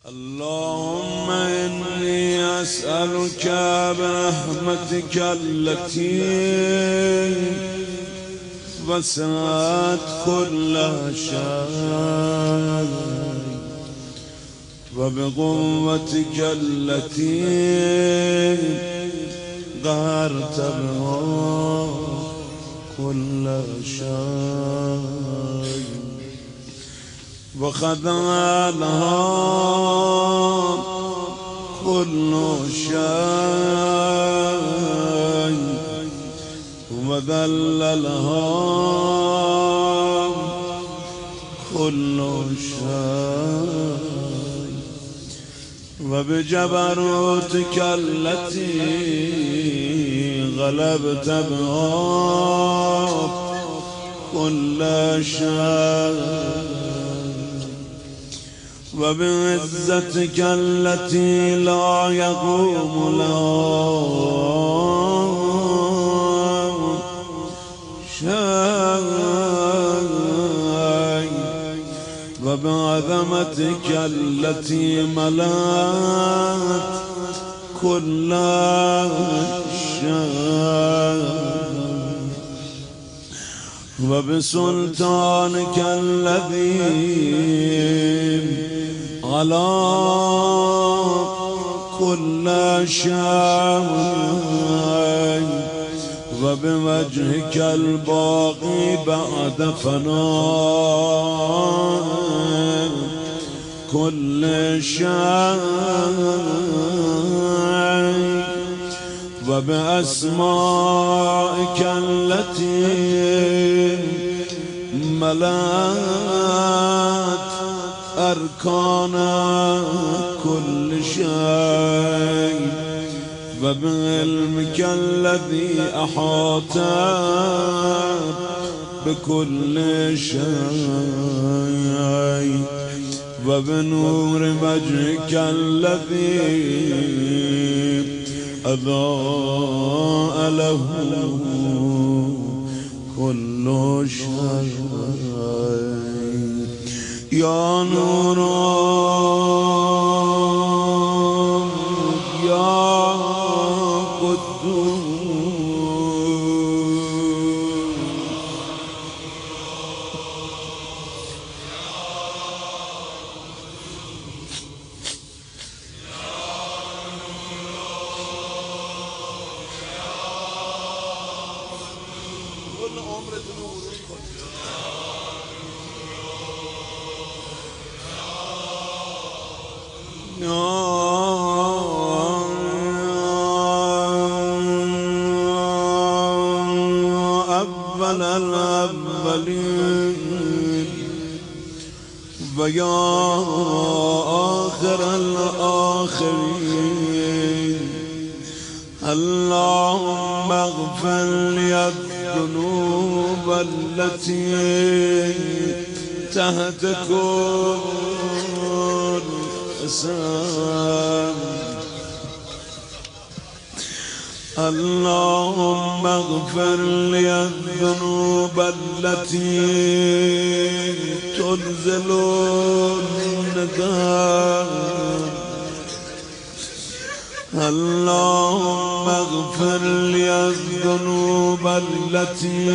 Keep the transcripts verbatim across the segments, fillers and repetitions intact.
اللهم إني أسألك برحمتك التي وسعت كل شيء وبقوتك التي قهرت بها كل شيء وخضع لها كل شيء وذل لها كل شيء وبجبروتك التي غلبت بها كل شيء وبعزتك التي لا يقوم لها شيء وبعظمتك التي ملأت كل شيء وبسلطانك الذي على كل شيء وبوجهك الباقي بعد فناء كل شيء وبأسمائك التي ملأت أركان كل شيء وبعلمك الذي أحاط بكل شيء وبنور وجهك الذي أضاء له كل شيء يا نور يا قدوس أول الأولين ويا آخر الآخرين اللهم اغفر لي الذنوب التي تحت كل إنسان اللهم اغفر لي الذنوب التي تنزل الندم اللهم اغفر لي الذنوب التي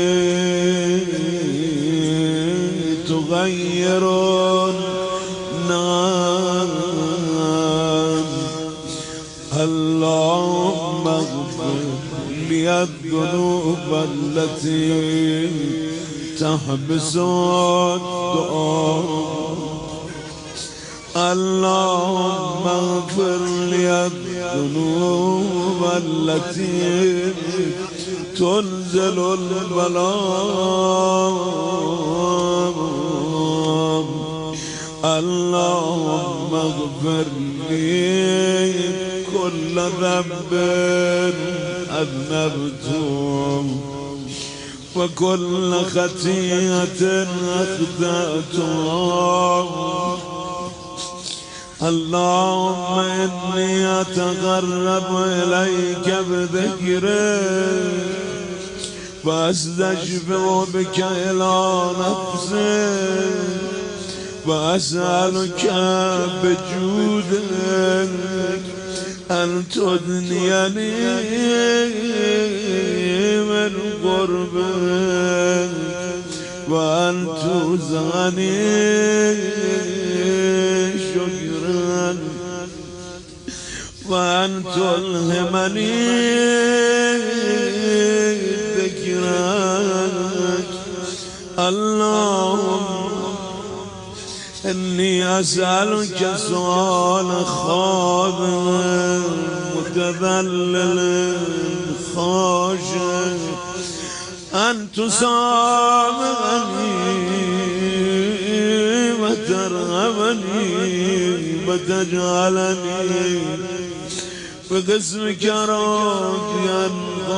تغير النام اللهم اغفر لي الذنوب التي تحبس الدعاء اللهم اغفر لي الذنوب التي تنزل البلاء اللهم اغفر لي كل ذنب أذنبته وكل خطيئة أخطأتها اللهم إني أتقرب إليك بذكرك وأستشفع بك إلى نفسك وأسألك بجودك أن تدنيني من قربك وأن ترزقني شكرا وأن تلهمني ذكرك. اللهم إني أسألك سؤال خاضع متذلل خاشع أن تسامحني وترحمني وتجعلني بقسمك راضيا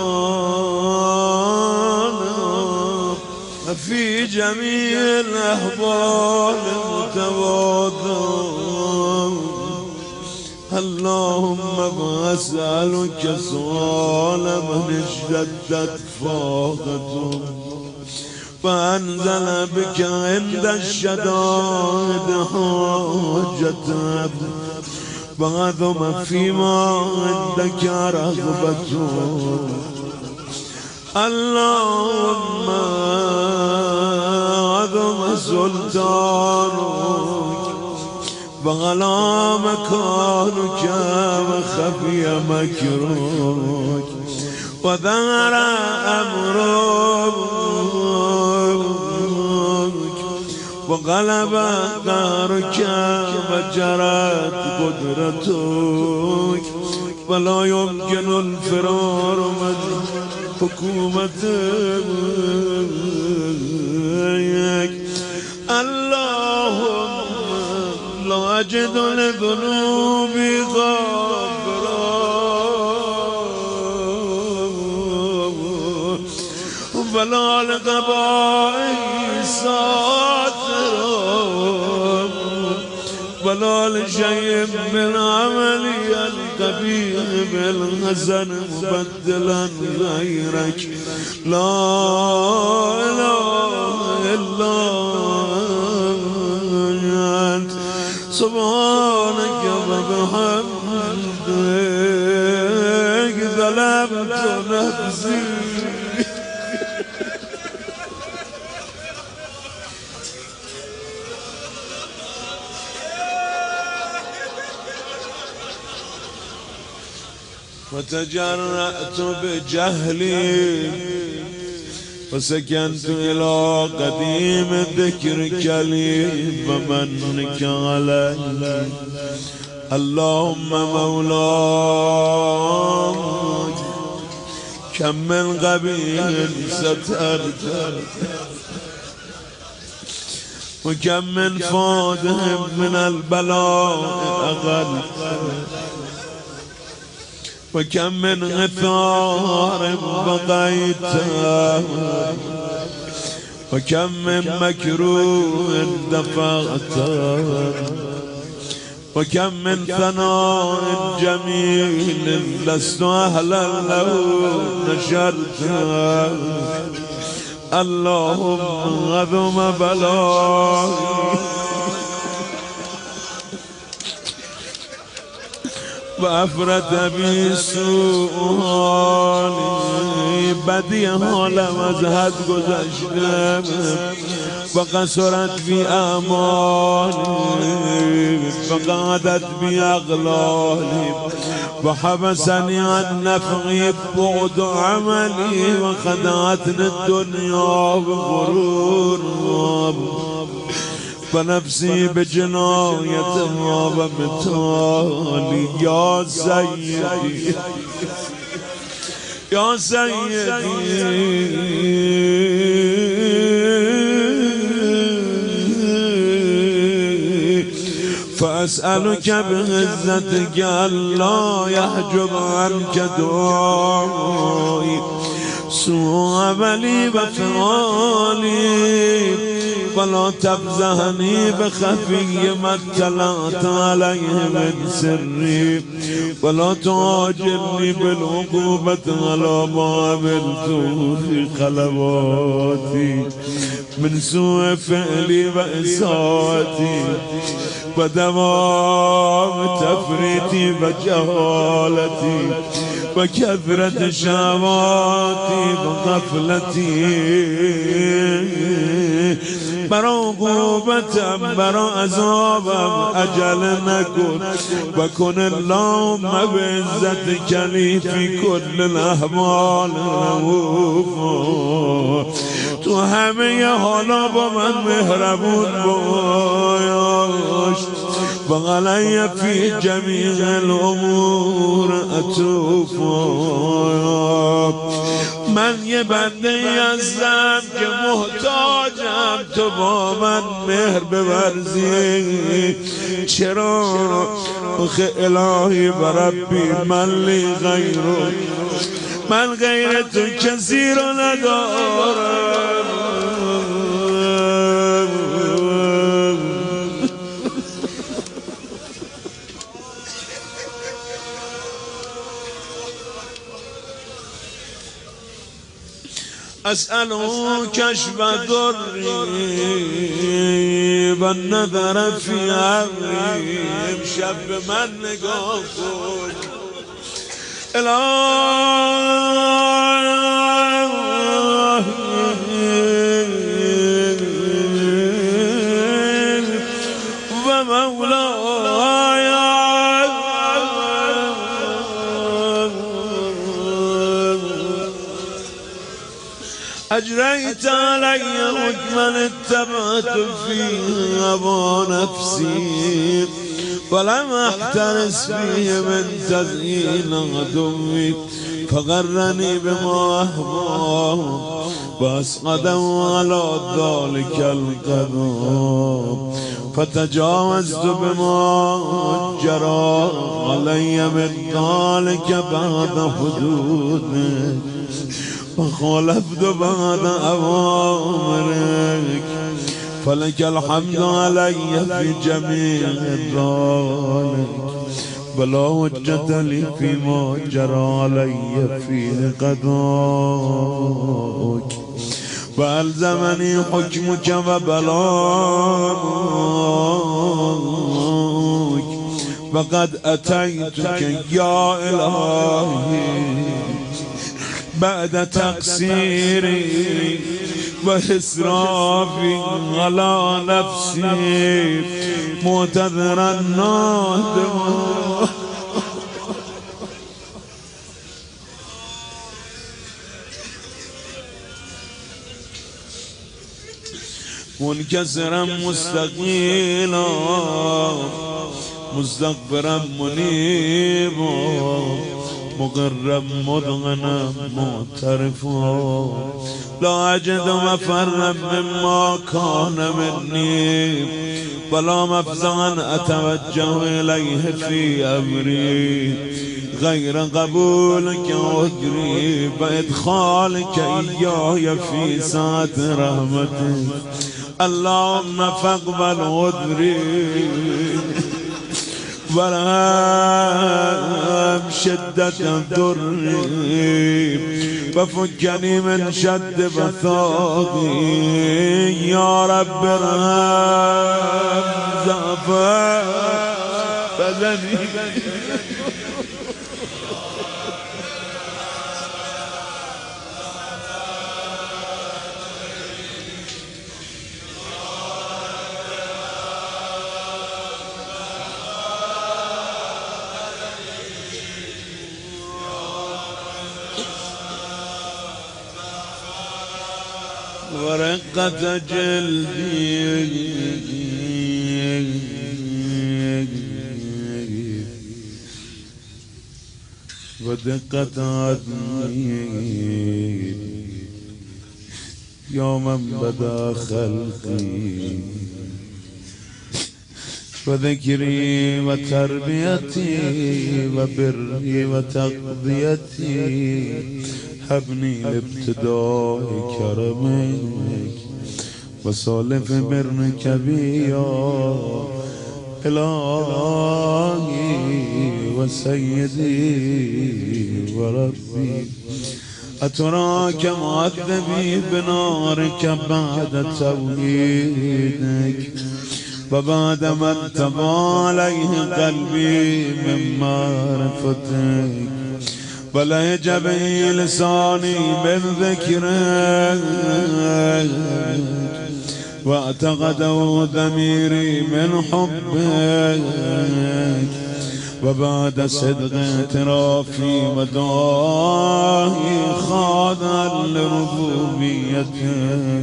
غانما في جميع الأحوال متواضعا. اللهم أسألك سؤال من اشتدت فاقته فأنزل بك عند الشدائد حاجته وعظم فيما عندك رغبته. اللهم عظم سلطانك وغلا مكانك وخفي مكرك وظهر أمرك وغلب قهرك وجرت قدرتك ولا يمكن الفرار من حكومتك. اللهم لا أجد لذنوبي غفرا ولا لقبائي ساترا ولا لشيء من عملي القبيح بالحسن مبدلا غيرك. لا إله إلا أنت سبحانك وبحمدك ظلمت نفسي. وتجرأت بجهلي وسكنت إلى قديم ذكرك لي ومنك علي. اللهم مولاي كم من قبيح سترت وكم من فاتح من البلاء أغلت وكم من غثار بقيته وكم من مكروه دفعته وكم من ثناء جميل لست أهلا له نشرته. اللهم عظم بلاي وأفرد بي سوء حالي بدی حالم از حد گذشته وقصرت بی اعمالی وقعدت بی اغلالی وحبسني عن نفعي بعد عملي وخدعتني الدنيا بغرور فنفسي بجنايتها ومثالي. يا سيدي يا سيدي فأسألك بعزتك ألا يحجب عنك دعائي سوء عملي وفعالي ولا تفزهني بخفي ما اطلعت عليه من سري ولا تعاجلني بالعقوبة على ما عملت في خلواتي من سوء فعلي وإساءتي ودوام تفريطي وجهالتي وكثرة شهواتي وغفلتي برا عقوبتم برا عذابم اجل نکن و کن اللهم بعزتک لی فی کل الاحوال رؤوفا تو همه حالا با من مهربون باش و علی فی جمیع الامور عطوفا. من یه بنده ای هستم که محتاجم تو با من مهر بورزی. چرا آخه الهی و ربی من لی غیرک، من غیر تو کسی رو ندارم. اسأله کشف ضری و نظر فی امری. امشب به من نگاه کن و مولای اجريت علي حكما اتبعت فيه هوى نفسي ولم احترس فيه من تزيين عدوي فغرني بما اهواه واسقطه على ذلك القضاء فتجاوزت بما جرى علي من ذلك بعد حدوده وخالفت بعد أوامرك فلك الحمد علي في جميع ذلك ولا حجة لي فيما جرى علي فيه قضاءك وألزمني حكمك وبلاغك وقد أتيتك يا إلهي بعد تقصيري وإسرافي على نفسي معتذرا نادما منكسرا مستقيلا مستغفرا منيبا مقرب مضغنا معترفا لا أجد مفرا مما كان مني ولا مفزعا أتوجه إليه في أمري غير قبولك عذري وإدخالك إياي في سعة رحمتك. اللهم فاقبل عذري وارحم شدة ضري وفكني من شد بثاقي يا رب ارحم ضعف بدني ورقة جلدي ودقة عدمي يوما بدا خلقي وذكري وتربيتي وبري وتقضيتي هبني لابتداء كرمك وسالف برنك بيا إلهي وسيدي وربي أتراك معذبي بنارك بعد توحيدك وبعد ما انتبه عليه قلبي من معرفتك ولهج به لساني من ذكرك واعتقده ضميري من حبك وبعد صدق اعترافي ودعائي خاضعا لربوبيتك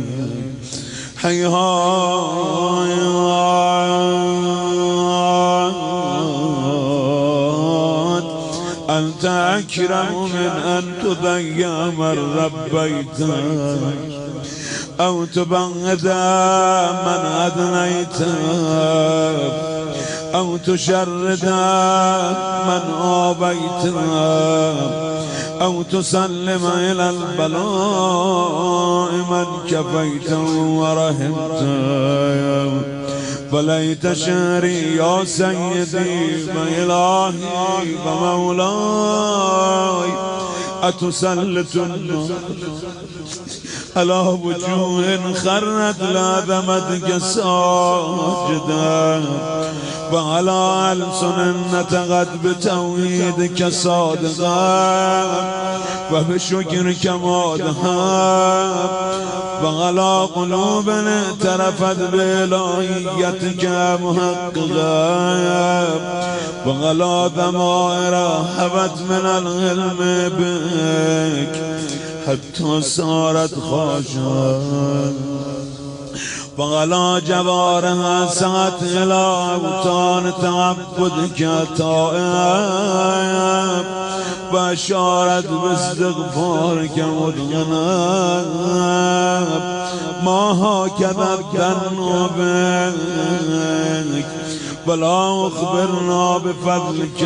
هيهات أنت أكرم من أن تضيع من ربيتك أو تبغض من أدنيتك أو تشرد من آبيتك أو تسلم إلى البلاء من كفيته ورحمته فليت شعري يا سيدي وإلهي ومولاي أتسلط النار على وجوه خرت لاذمتك ساجدا وعلى ألسن نطقت بتوحيدك صادقا وبشكرك مادحا وعلى قلوب اعترفت بإلهيتك محققا وعلى ضمائر هبت من العلم بك حتى صارت خاشعة وعلى جوارها سعت إلى أوطان تعبدك تائب وأشارت باستغفارك مدغنا ما هكذا الظن بك ولا أخبرنا بفضلك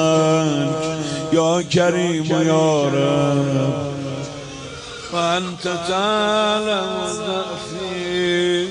يا كريم يا رب وأنت تعلم ضعفي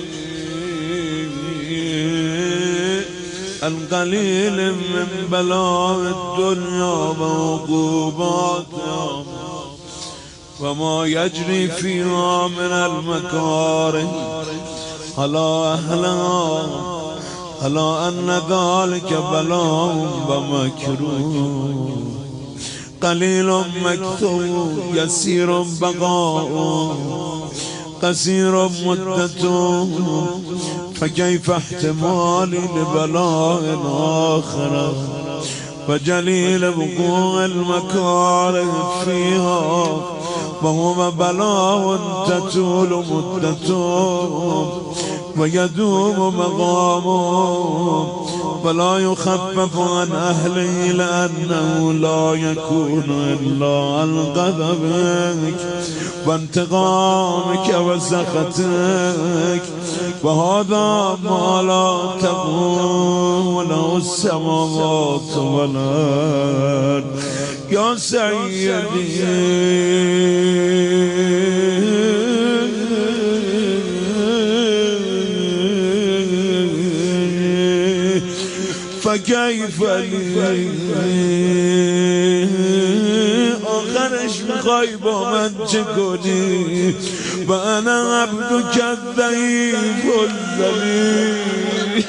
القليل من بلاء الدنيا وعقوباتها وما يجري فيها من المكاره على أهلها على أن ذلك بلاء ومكروه قليل مكتوب يسير بقاء قصير مدته فكيف احتمالي لبلاء آخر وجليل وقوع المكاره فيها وهو بلاء تطول مدته ويدوم مقامه ولا يخفف عن أهله لأنه لا يكون إلا عن غضبك وانتقامك وسخطك وهذا ما لا تقول له السماوات والأرض يا سيدي فكيف لي آخرش خايبة من تكوني وأنا عبدك الضعيف الذليل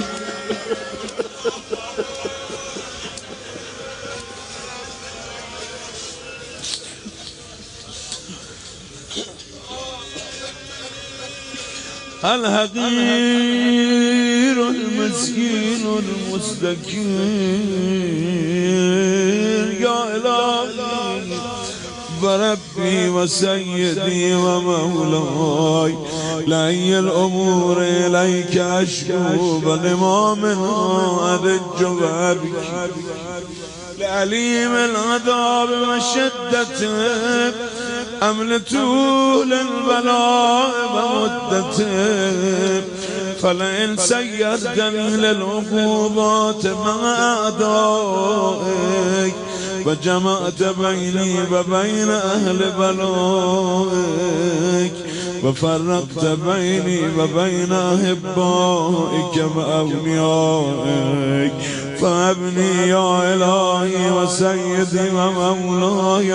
الحقير المسكين المستكين يا إلهي وربي وسيدي ومولاي لأي الأمور إليك أشكو ولما منها أذج وأبكي لأليم العذاب وشدته أمل طول البلاء ومدته فلئن سيرتني للعقوبات مع أعدائك وجمعت بيني وبين أهل بلائك وفرقت بيني وبين أحبائك وأوليائك فابني يا إلهي وسيدي ومولاي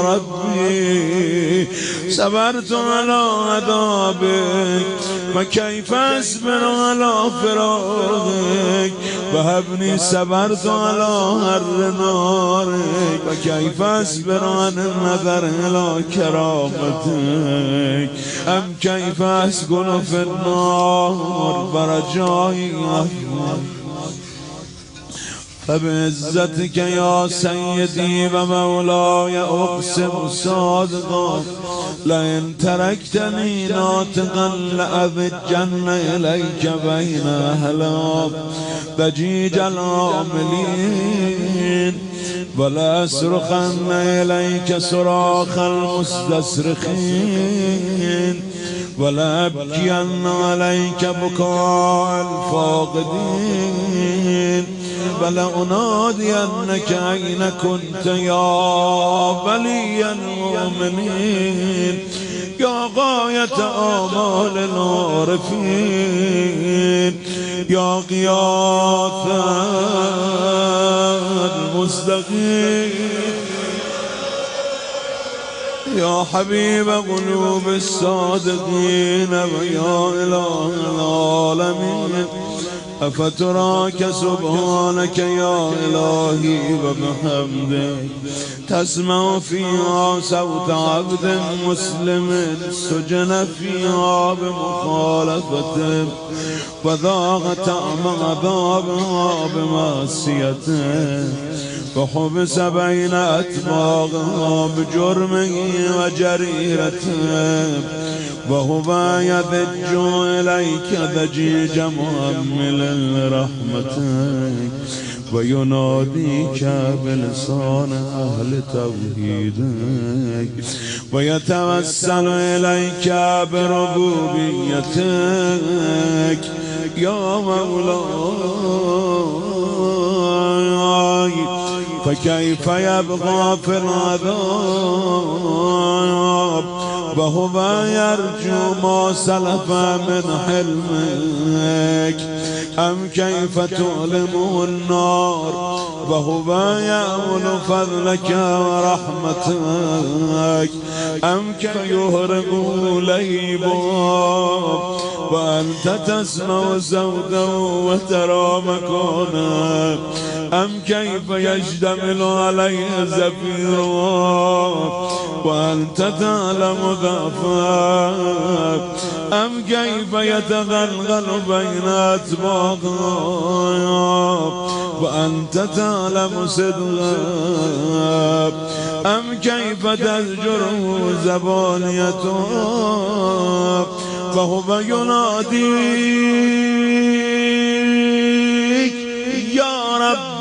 وربي صبرت على عذابك وكيف أصبر على فراقك وهبني صبرت على حر نارك وكيف أصبر عن النظر إلى كرامتك أم كيف أسكن في النار برجائي فبعزتك يا سيدي ومولاي أقسم صادقا لئن تركتني ناطقا لأذجن إليك بين أهلام ضجيج العاملين ولأصرخن إليك صراخ المستصرخين ولأبكين عليك بكاء الفاقدين ولأنادينك أين كنت يا ولي المؤمنين يا غاية آمال العارفين يا غياث المستقيم يا حبيب قلوب الصادقين ويا إله العالمين أفتراك سبحانك يا إلهي وبحمدك تسمع فيها صوت عبد مسلم سجن فيها بمخالفته وذاق طعم عذابها بمعصيته وحبس بين أتباعها بجرمه وجريرته وهو يذج إليك ضجيج مؤمل رحمتك ويناديك بلسان أهل توحيدك ويتوسل إليك بربوبيتك يا مولاي فكيف يبقى في العذاب وهو يرجو ما سلف من حلمك أم كيف تؤلمه النار وهو يأمل فضلك ورحمتك أم كيف يهرقه لهيبه وأنت تسمع صوته وترى مكانه أم كيف يشتمل عليه زفيره وأنت تعلم ضعفه أم كيف يتغلغل بين أطباقه وأنت تعلم صدقه أم كيف تزجره زبانيته فهو يناديك يا رب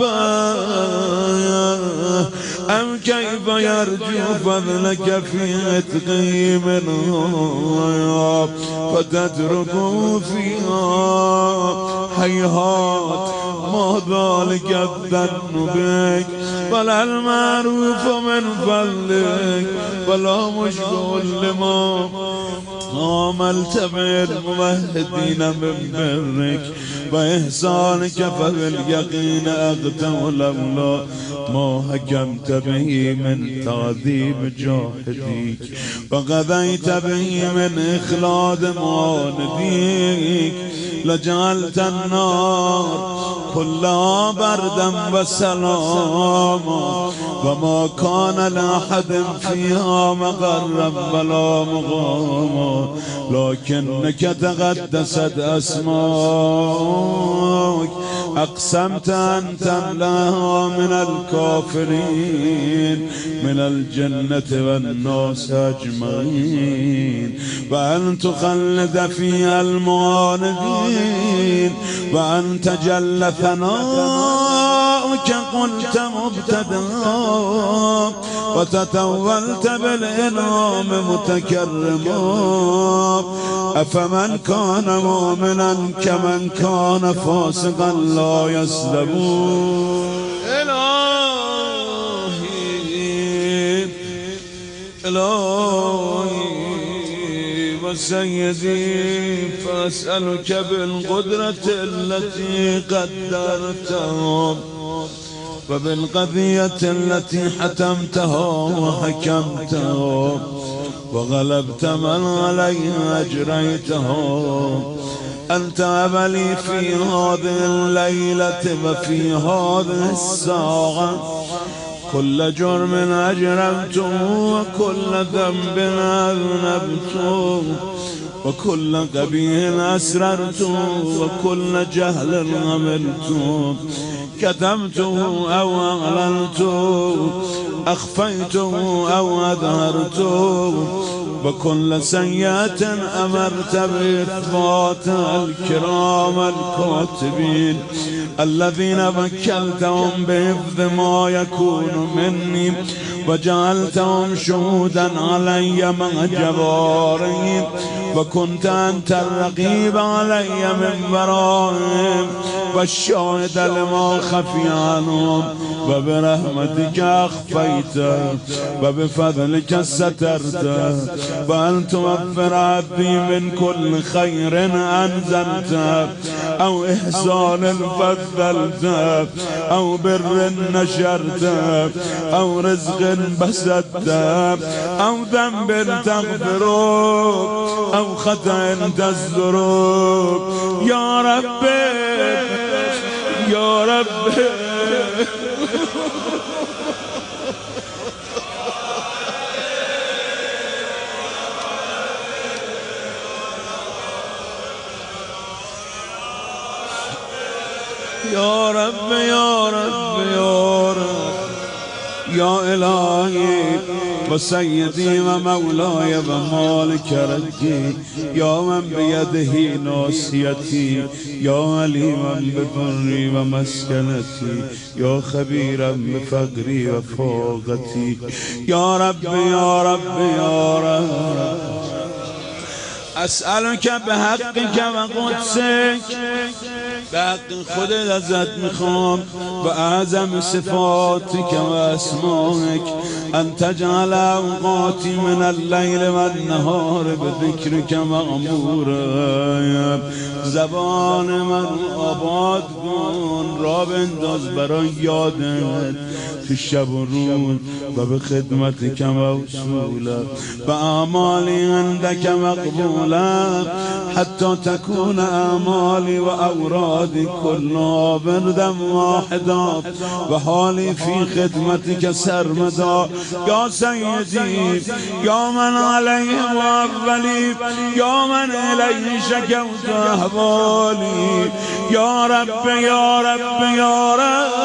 أم كيف يرجو فضلك في عتقه منه فتتركه فيها هيهات ما ذلك الظن بك ولا المعروف من فضلك ولا مشغول لما عملت بالموحدين من برك وإحسانك فباليقين أغتم لولا ما حكمت به من تعذيب جاهديك وقضيت به من إخلاد معانديك لجعلت النار كلها بردا وسلاما وما كان لأحد فيها مقرا ولا مقاما لكنك تقدست أسماك أقسمت أن تملأها من الكافرين من الجنة والناس أجمعين وأن تخلد فيها المعاندين وأن تجل ثناؤك قلت مبتدأ وتتولت بالإنعام متكرما أفمن كان مؤمنا كمن كان فاسقا لا يسلمون إلهي إلهي وسيدي فأسألك بالقدرة التي قدرتها وبالقضية التي حتمتها وحكمتها وغلبت من عليها أجريتها أن تاب لي في هذه الليلة وفي هذه الساعة كل جرم أجرمته وكل ذنب أذنبته وكل قبيح أسررته وكل جهل عملته كتمته أو أعلنته أخفيته أو أظهرته وكل سيئة أمرت بإثبات الكرام الكاتبين الذين وكلتهم بحفظ ما يكون مني وجعلتهم شهودا علي مع جوارهم وكنت أنت الرقيب علي من ورائهم والشاهد لما خفي عنهم وبرحمتك أخفيت وبفضلك سترت وأن توفر عبدي من كل خير أنزلت أو إحسان فضلت أو بر نشرت أو رزق بسطت أو ذنب تغفره أو خطأ تزدره يا رب يا رب يا رب يا رب يا رب يا إلهي وسيدي ومولاي ومالك ردي يا من بيده ناصيتي يا عليما بضري ومسكنتي يا خبيرا بفقري وفاقتي يا رب يا رب يا رب أسألك بحقك وقدسك بحق خودت ازت میخوام و اعظم صفاتك و اسمائك ان تجعل اوقاتي من الليل و النهار بذكرك مغمورا زبان من آباد کن را بنداز برای یادت تو شب و روز و به خدمتك موصولا و اعمالی عندك مقبولا حتى تكون اعمالي واورادي كلها بردا واحدا وحالي في خدمتك سرمدا يا سيدي يا من عليه واولي يا من اليه شكوت احوالي يا رب يا رب يا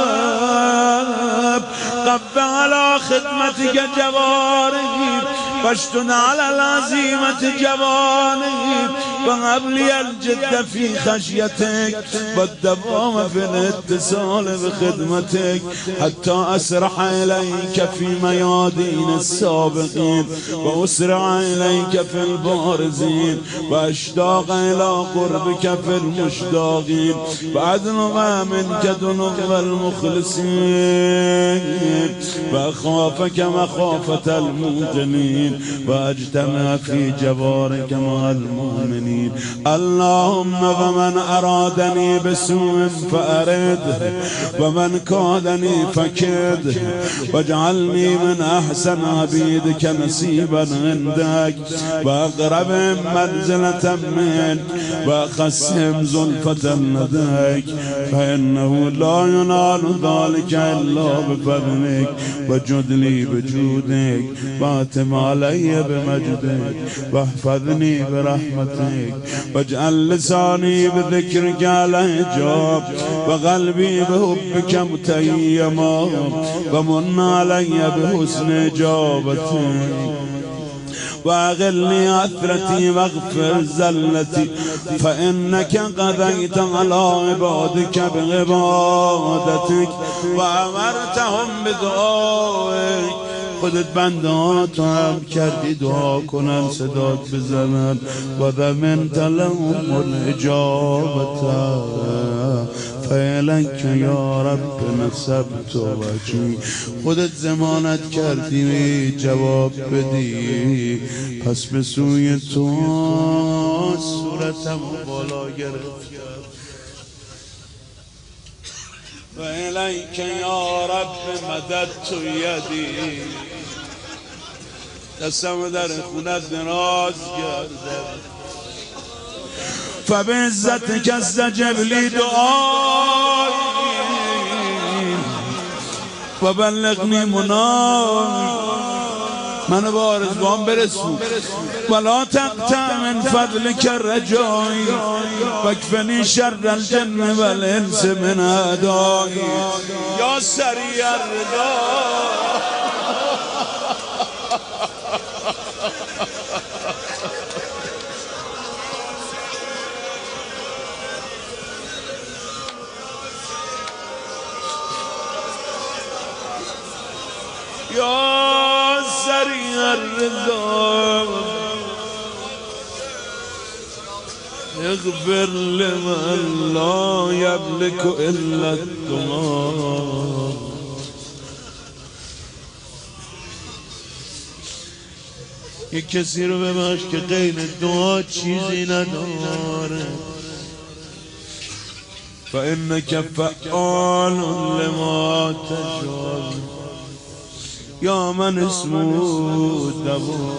رب قف على خدمتك جوارحي واشتد على العزيمة جوانحي وهب لي الجد في خشيتك والدوام في الاتصال بخدمتك حتى أسرح إليك في ميادين السابقين وأسرع إليك في البارزين وأشتاق إلى قربك في المشتاقين وأدنو منك دنو المخلصين وأخافك مخافة الموقنين واجتمع في جوارك مع المؤمنين اللهم ومن أرادني بسوء فأرده ومن كادني فكده واجعلني من أحسن عبيدك نصيبا عندك وأقرب منزلة منك وأقسم زلفة لديك فإنه لا ينال ذلك إلا بفضلك وجد لي بجودك واتم علي بمجدك واحفظني برحمتك واجعل لساني بذكرك على حجاب وقلبي بحبك متيما ومن علي بحسن إجابتك وأغلني عثرتي واغفر زلتي فإنك قضيت على عبادك بعبادتك وأمرتهم بدعائك خودت بندات هم کردی دعا کنن صدات بزنن و ضمنت لهم الاجابت فعلک یا رب نسبت وجهی. خودت ضمانت کردی جواب بدی، پس به سوی تو صورتم بالا گرفت. فإلیک یا رب مددت یدی، دستم در خونت دراز کردم. فبعزتک استجب لی دعایی و بلغنی منایی، منو به آرزوام برسون. ولا تقطع من فضلک رجایی واکفنی شر الجن والانس من اعدایی. یا سریع الرضا یا سریع الرضا اغفر لمن لا یملک الا الدعاء. یک کسی رو ببخش که غیر دعا چیزی نداره. فانک فعال لما تشاء یا من اسمه دوا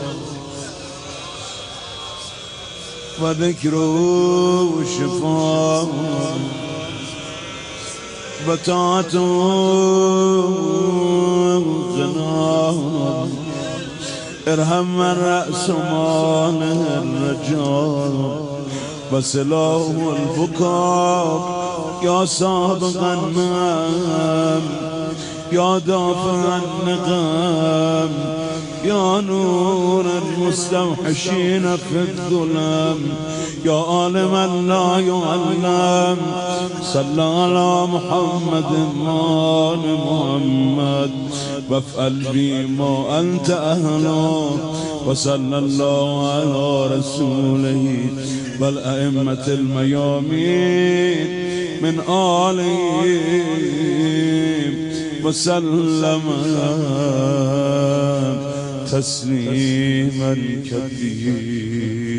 و ذکر و شفا و طاعت و غنا. ارحم من رأس مال الرجال و سلاح البکا یا سابق النعم یا دافع النقم یا نور المستوحشین فی الظلم یا عالم لا یعلم. صلی علی محمد و آل محمد وافعل بی ما انت اهلا و صلی الله علی رسوله و الائمة المیامین من آله وسلم تسلیما کثیرا.